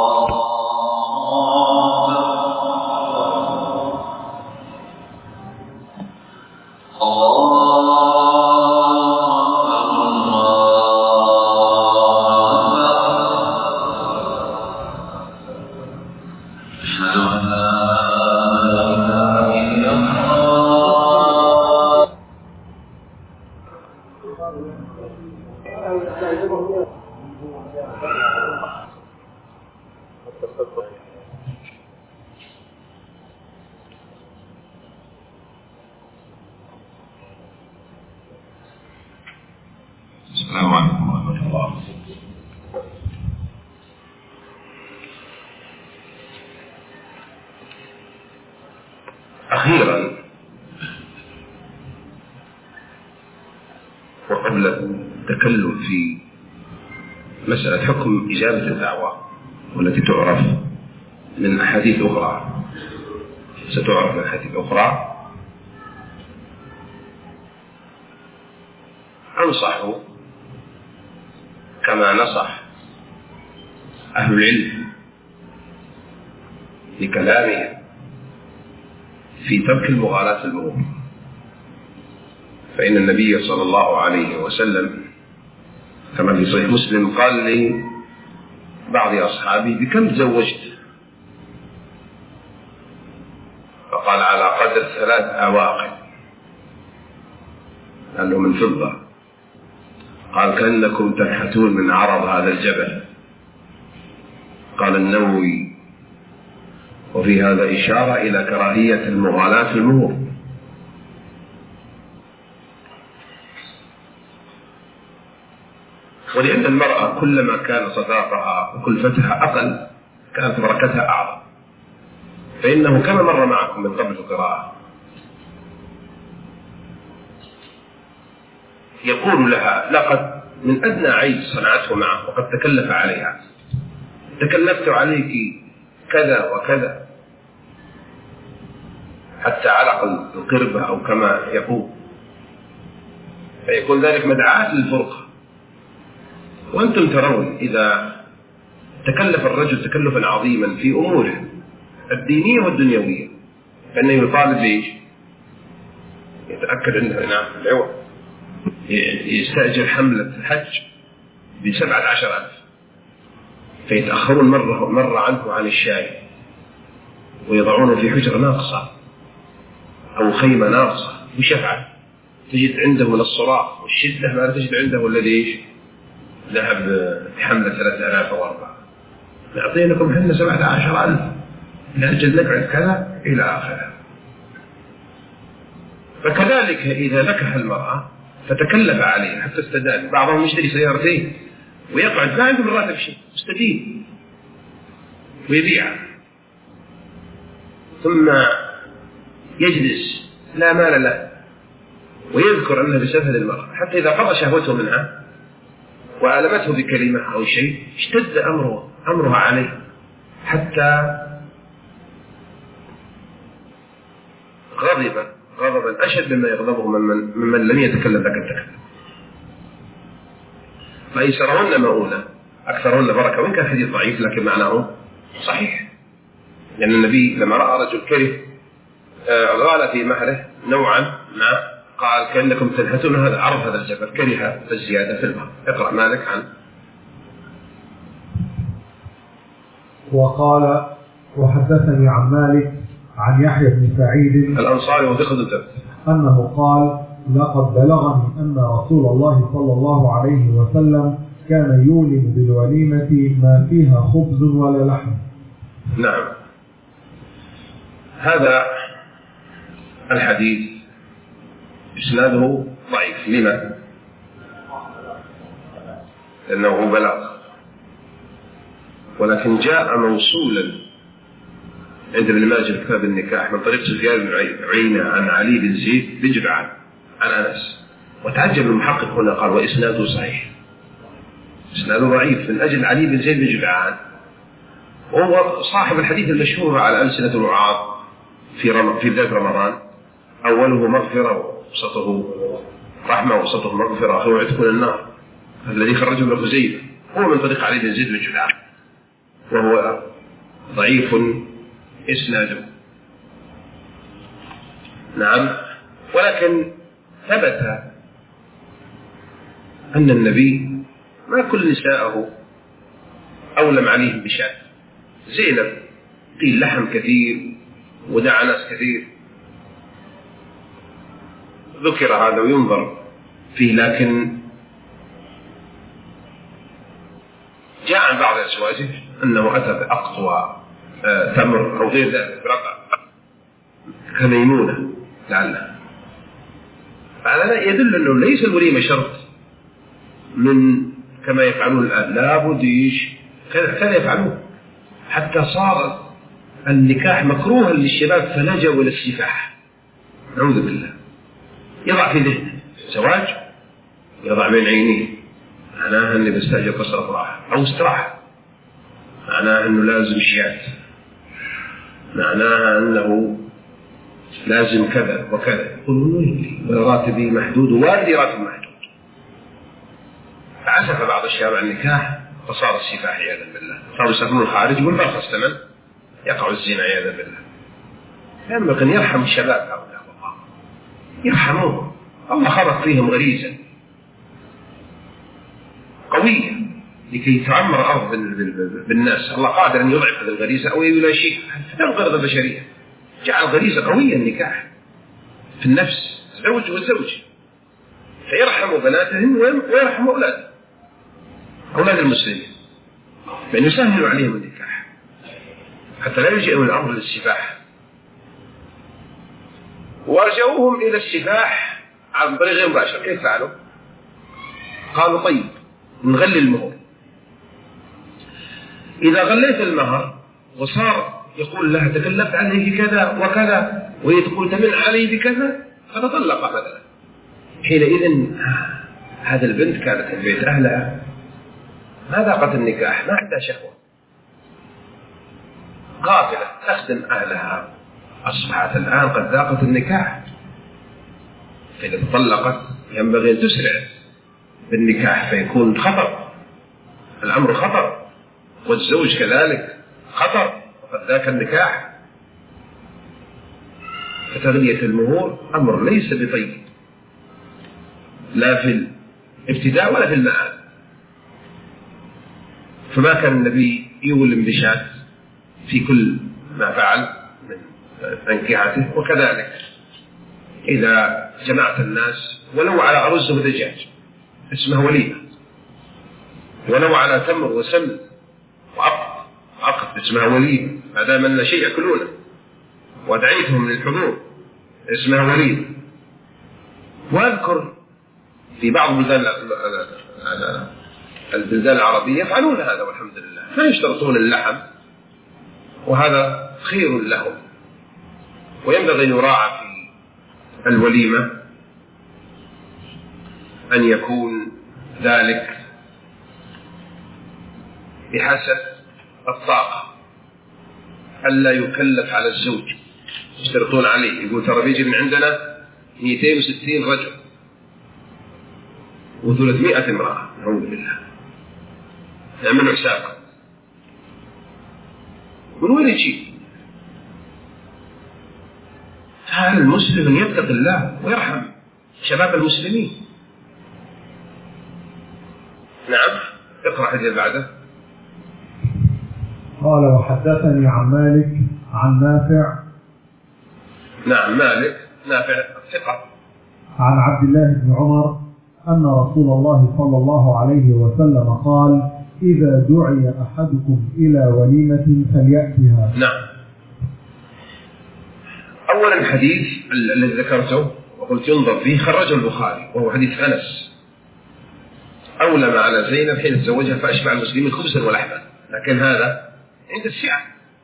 السلام عليكم ورحمة الله. أخيرا وقبل التكلم في مسألة حكم إجابة الدعوة والتي تعرف من أحاديث أخرى ستعرف من أحاديث أخرى، أنصح كما نصح أهل العلم لكلامهم في ترك المغالاة المرور، فإن النبي صلى الله عليه وسلم كما في صحيح مسلم قال لي بعض أصحابي: بكم تزوجت؟ فقال: على قدر ثلاث أواقع. قال له: من فضة. قال: كأنكم تنحتون من عرض هذا الجبل. قال النووي: وفي هذا إشارة إلى كراهية المغالاة المرور. ولأن المرأة كلما كان صداقها وكلفتها أقل كانت بركتها أعظم، فإنه كما مر معكم من قبل القراءة يقول لها: لقد من أدنى عيب صنعته معه وقد تكلف عليها، تكلفت عليك كذا وكذا، حتى علق القربة أو كما يقول، فيكون ذلك مدعاة للفرقة. وأنتم ترون إذا تكلف الرجل تكلفا عظيما في أموره الدينية والدنيوية فإنه يطالب بإيش؟ يتأكد أنه نعم العوض، يستأجر حملة الحج بسبعة عشر ألف، فيتأخرون مرة, مرة عنه عن الشاي ويضعونه في حجرة ناقصة أو خيمة ناقصة. وش يفعل؟ تجد عنده من الصراخ والشدة ما تجد عنده الذي إيش ذهب بحملة ثلاثة آلاف أو أربعة. نعطينكم حنا سبعة عشر ألف لأجل نقعد كذا إلى آخره. فكذلك إذا نكح المرأة فتكلف عليه حتى استدان، بعضهم يشتري سيارتين ويقعد ما عنده من راتب شيء مستدين ويبيعها، ثم يجلس لا مال له ويذكر أنه بسفل المرأة، حتى إذا قضى شهوته منها وألمته بكلمة أو شيء اشتد أمره أمرها عليه حتى غضب غضبا أشد مما يغضبه ممن, ممن لم يتكلم ذاك التكلم. فأيسرهن مؤونة أكثرهن بركة، وإن كان حديث ضعيف لكن معناه صحيح، لأن النبي لما رأى رجل كره غال في مهره نوعا ما قال كأنكم تنحتون هذا عرض هذا الجبل، كره الزيادة في المهر. اقرأ مالك عن. وقال وحدثني عن مالك عن يحيى بن سعيد الأنصاري وثقة الثبت أنه قال لقد بلغني أن رسول الله صلى الله عليه وسلم كان يولم بالوليمة ما فيها خبز ولا لحم. نعم. هذا الحديث إسناده ضعيف. لما؟ لأنه بلاغ، ولكن جاء موصولا عند ابن ماجه كتاب النكاح من طريق سفيان بن عيينة عن علي بن زيد بن جدعان عن أنس، وتعجب المحقق هنا قال وإسناده صحيح. إسناده ضعيف من أجل علي بن زيد بن جدعان، وهو صاحب الحديث المشهور على ألسنة الوعاظ في رم... في بداية رمضان، أوله مغفرة وسطه رحمة وسطه مغفرة وآخره عتق من النار، الذي خرجه ابن خزيمة هو من طريق علي بن زيد بن جدعان، وهو ضعيف إسناده. نعم. ولكن ثبت أن النبي ما كل نساءه أولم عليهم بشأن. زينب قيل لحم كثير ودعا ناس كثير، ذكر هذا وينظر فيه، لكن جاء عن بعض أزواجه أنه أتى بأقطوى تمر أو غير ذلك برقع كميمونة لعله. فهذا يدل أنه ليس الوليمة شرط من كما يفعلون الآن، لابد يش كذا يفعلون، حتى صار النكاح مكروها للشباب فلجوا إلى السفاح، نعوذ بالله. يضع في ذهنه زواج، يضع بين عينيه معناها أنه بيستأجر قصر راحة أو استراحة، معناها أنه لازم شيات، معناها أنه لازم كذا وكذا. يقولون راتبي محدود ووالدي راتب محدود. فعسف بعض الشباب عن النكاح فصار السفاح عياذا بالله، صاروا يسافرون الخارج والبرخص ثمن يقع الزنا عياذا بالله. ينبغي أن يرحم الشباب هؤلاء، والله يرحموهم، الله خلق فيهم غريزة قوية لكي تعمر الأرض بالناس. الله قادر أن يضعف هذه الغريزة أو يلاشيها فتنقرض البشرية. جعل غريزة قوية النكاح في النفس، زوج وزوج، فيرحموا بناتهم ويرحموا أولادهم أولاد المسلمين، بأن يسهلوا عليهم النكاح حتى لا يلجئوا الأمر للسفاح. ورجعوهم إلى السفاح عن طريق غير مباشر. كيف فعلوا؟ قالوا طيب نغلي المهر. إذا غليت المهر وصار يقول لها تكلفت عليه كذا وكذا وهي تقول تمن علي بكذا فتطلق مثلا، حينئذ هذا البنت كانت في بيت أهلها ما ذاقت النكاح، ما عندها شهوة، غافلة تخدم أهلها، أصبحت الآن قد ذاقت النكاح. فإذا تطلقت ينبغي أن تسرع بالنكاح فيكون خطر، الأمر خطر، والزوج كذلك خطر وقد ذاك النكاح. فتغلية المهور أمر ليس بطيب لا في الابتداء ولا في المآل. فما كان النبي يولم بشاة في كل ما فعل من أنكحته، وكذلك إذا جمعت الناس ولو على أرز ودجاج اسمها وليمة، ولو على تمر وسمن وعقد عقد اسمها وليمة، ما دام أن شيء يأكلونه ودعيتهم للحضور اسمها وليمة. وأذكر في بعض البلدان البلدان العربية يفعلون هذا والحمد لله، لا يشترطون اللحم، وهذا خير لهم. وينبغي أن يراعى في الوليمة أن يكون ذلك بحسب الطاقة، ألا يكلف على الزوج، يشترطون عليه، يقول ترى بيجي من عندنا مئتين وستين رجل وثلاثمائة امرأة، أعوذ بالله، يعملوا حسابه، من وين يجي؟ هذا المسلم أن يتقي الله ويرحم شباب المسلمين. نعم، اقرأ حديث بعده. قال وحدثني عن مالك عن نافع. نعم، مالك نافع ثقة. عن عبد الله بن عمر أن رسول الله صلى الله عليه وسلم قال إذا دعي أحدكم إلى وليمة فليأتها. نعم. أولا الحديث الذي ذكرته وقلت ينظر فيه خرجه البخاري، وهو حديث أنس أولم على زينب حين تزوجها فأشبع المسلمين خبزا ولحما، لكن هذا عند الشيعة،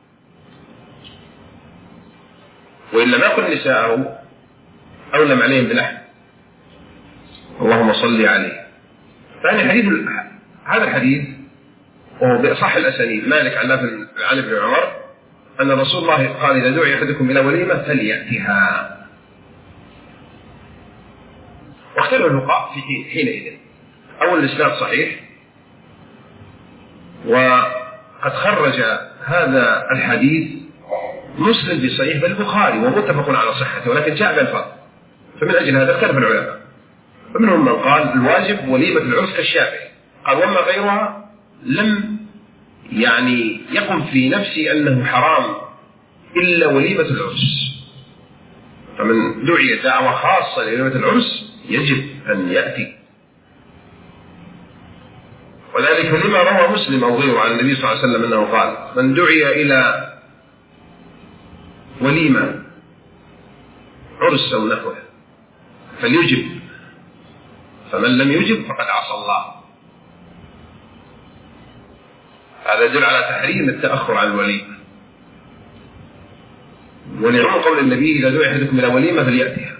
وإلا ما كل نساءه أولم عليهم بلحم، اللهم صل عليه. ثاني حديث هذا الحديث وهو بأصح الأسانيد مالك عن عن ابن عمر أن رسول الله قال إذا دعي أحدكم إلى وليمة فليأتها. واختلف الفقهاء في حينئذ. أول الإسناد صحيح، وقد خرج هذا الحديث مسلم في صحيح البخاري ومتفق على صحته، ولكن جاء بالفرق، فمن أجل هذا اختلف العلماء، فمنهم من قال الواجب وليمة العرس كالشافعي، قال وما غيرها لم يعني يقم في نفسي أنه حرام إلا وليمة العرس، فمن دعي دعوة خاصة لوليمة العرس يجب أن يأتي. وذلك لما روى مسلم أو غيره عن النبي صلى الله عليه وسلم أنه قال من دعي إلى وليمة عرس أو نحوه فليجب، فمن لم يجب فقد عصى الله. هذا يدل على تحريم التأخر عن الوليمة، ولعموم قول النبي إذا دعي أحدكم إلى وليمة فليأتها.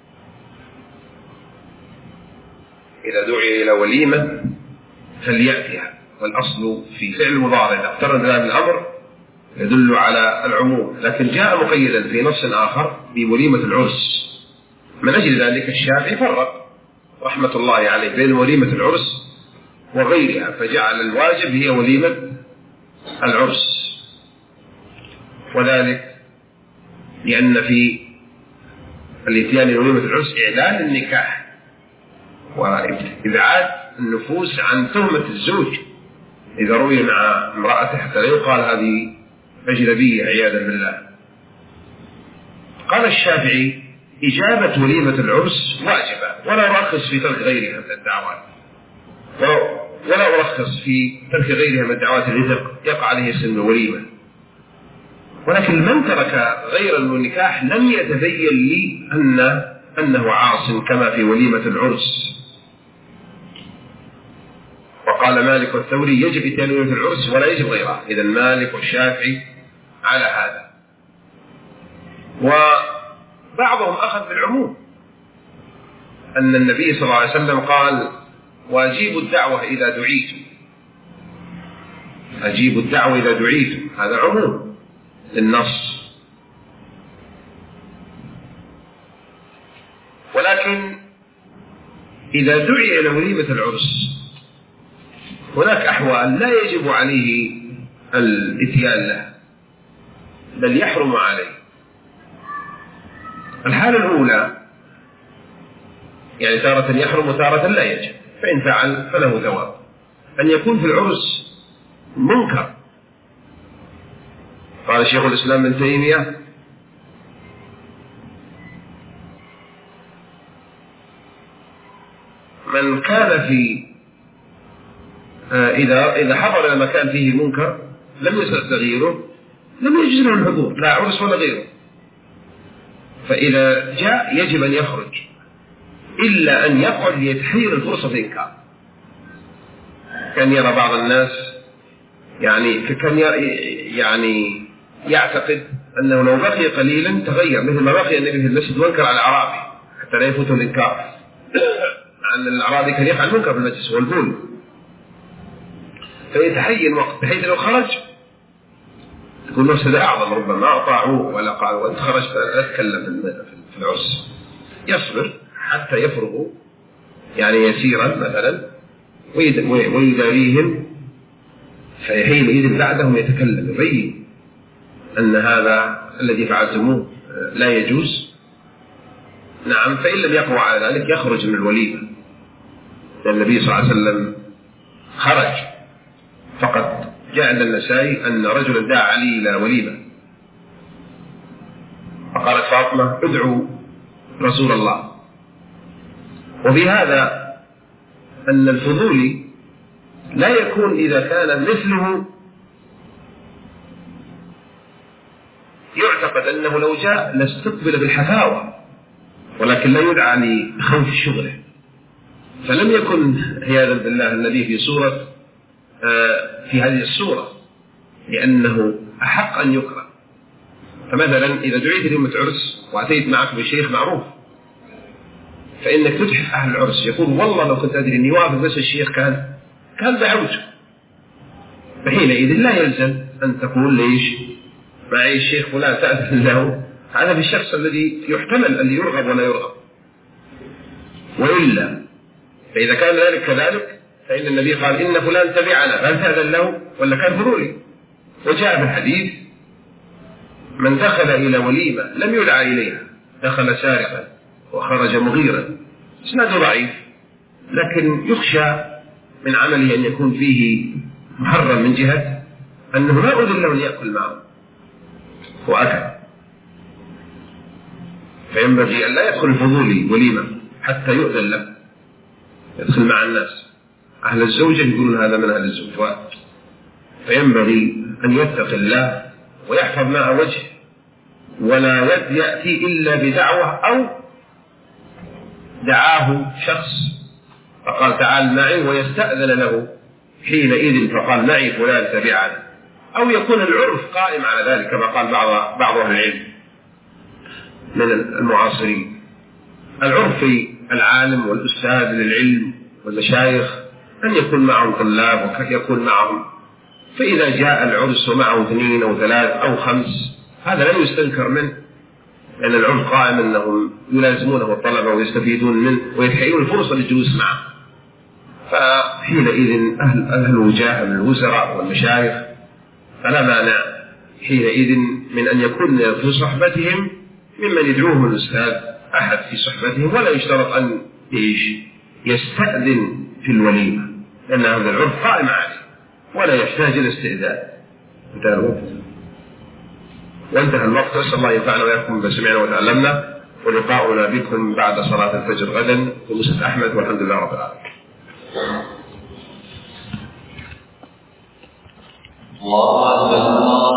إذا دعي إلى وليمة فليأتها، والأصل في فعل المضارع إذا اقترن بهذا الأمر يدل على العموم، لكن جاء مقيدا في نص آخر بوليمة العرس. من أجل ذلك الشافعي فرق رحمة الله عليه بين وليمة العرس وغيرها، فجعل الواجب هي وليمة العرس، وذلك لأن في الاتيان لوليمة العرس إعلان النكاح وإبعاد النفوس عن تهمة الزوج إذا روي مع امرأته حتى لا يقال هذه أجنبية عياذا بالله. قال الشافعي إجابة وليمة العرس واجبة، ولا أرخص في ترك غيرها من الدعوات، ولا أرخص في ترك غيرها من الدعوات التي يقع عليه اسم الوليمة، ولكن من ترك غير النكاح لم يتبين لي أن أنه عاص كما في وليمة العرس. وقال مالك والثوري يجب إتيان وليمة العرس ولا يجب غيرها، إذن مالك والشافعي على هذا. وبعضهم أخذ بالعموم أن النبي صلى الله عليه وسلم قال واجيبوا الدعوة إذا دعيتم، أجيبوا الدعوة إذا دعيتم، هذا عموم للنص. ولكن إذا دعي إلى وليمة العرس هناك أحوال لا يجب عليه الإتيان له بل يحرم عليه. الحالة الأولى يعني تارة يحرم وتارة لا يجب، فإن فعل فله ثواب. أن يكون في العرس منكر، قال شيخ الإسلام ابن تيمية من كان في إذا إذا حضر إلى مكان فيه منكر لم يسع تغييره لم يجوز له الحضور، لا عرس ولا غيره. فإذا جاء يجب أن يخرج، إلا أن يقعد ليتحير الفرصة في إنكار. كان يرى بعض الناس يعني كان يعني يعتقد أنه لو بقي قليلا تغير، مثل ما بقي النبي في المسجد وانكر على الأعرابي حتى لا يفوته الإنكار، أن الأعرابي كان يفعل منكر في المجلس والبول، فيتحين وقت بحيث لو خرج تكون مفسدة أعظم، ربما ما أطاعوه ولا قالوا وأنت خرجت لا تتكلم في العرس، يصبر حتى يفرغوا يعني يسيرا مثلا ويداريهم، فحينئذ بعدهم يتكلم يبين أن هذا الذي فعلتموه لا يجوز. نعم، فإن لم يقوى على ذلك يخرج من الوليمة، لأن النبي صلى الله عليه وسلم خرج. فقد جاء عند النسائي أن رجلا دعا علي إلى وليمة، فقالت فاطمة ادعوا رسول الله. وبهذا أن الفضولي لا يكون إذا كان مثله يعتقد أنه لو جاء لاستقبل بالحفاوة، ولكن لا يدعى لخوف شغله. فلم يكن عياذا بالله النبي في صورة في هذه الصورة، لأنه أحق أن يكره. فمثلا إذا دعيت لأمة عرس وأتيت معك بشيخ معروف، فإنك تتحف أهل العرس، يقول والله لو كنت أدري أني واقف بس الشيخ كان كان دعوت. فحينئذ لا يلزم أن تقول ليش معي الشيخ فلان تأذن له، هذا بالشخص الذي يحتمل أن يرغب ولا يرغب. وإلا فإذا كان ذلك كذلك فإن النبي قال إن فلان تبعنا، فهل تأذن له ولا كان فضولي؟ وجاء في الحديث من دخل إلى وليمة لم يدعى إليها دخل سارقا وخرج مغيرا. اسناده ضعيف، لكن يخشى من عمله أن يكون فيه محرم من جهة أنه لا أذن له أن يأكل معه وأكل، فينبغي أن لا يدخل الفضولي وليمة حتى يؤذن له، يدخل مع الناس. أهل الزوجة يقولون هذا من أهل الزوج، فينبغي أن يتقي الله ويحفظ مع وجهه، ولا يأتي إلا بدعوة أو دعاه شخص فقال تعال معي ويستأذن له حينئذ فقال معي فلان تبعنا، أو يكون العرف قائم على ذلك كما قال بعض بعض أهل العلم من المعاصرين. العرف في العالم والأستاذ للعلم والمشايخ أن يكون معهم طلاب ويكون معهم، فإذا جاء العرس ومعه اثنين أو ثلاث أو خمس هذا لا يستنكر منه، لأن العرف قائم أنهم يلازمونه الطلبة ويستفيدون منه ويتحيون الفرصة للجلوس معه. فحينئذ أهل, أهل وجاه من الوزراء والمشايخ فلا مانع حينئذ من أن يكون في صحبتهم ممن يدعوهم الأستاذ أحد في صحبتهم، ولا يشترط أن يستأذن في الوليمة، لأن هذا العرف قائم عليه ولا يحتاج إلى استئذان. انتهى الوقت وانتهى الوقت. أسأل الله ينفعنا وياكم بما سمعنا وتعلمنا، ولقاؤنا بكم بعد صلاة الفجر غدا بمسجد أحمد، والحمد لله رب العالمين. الله أكبر.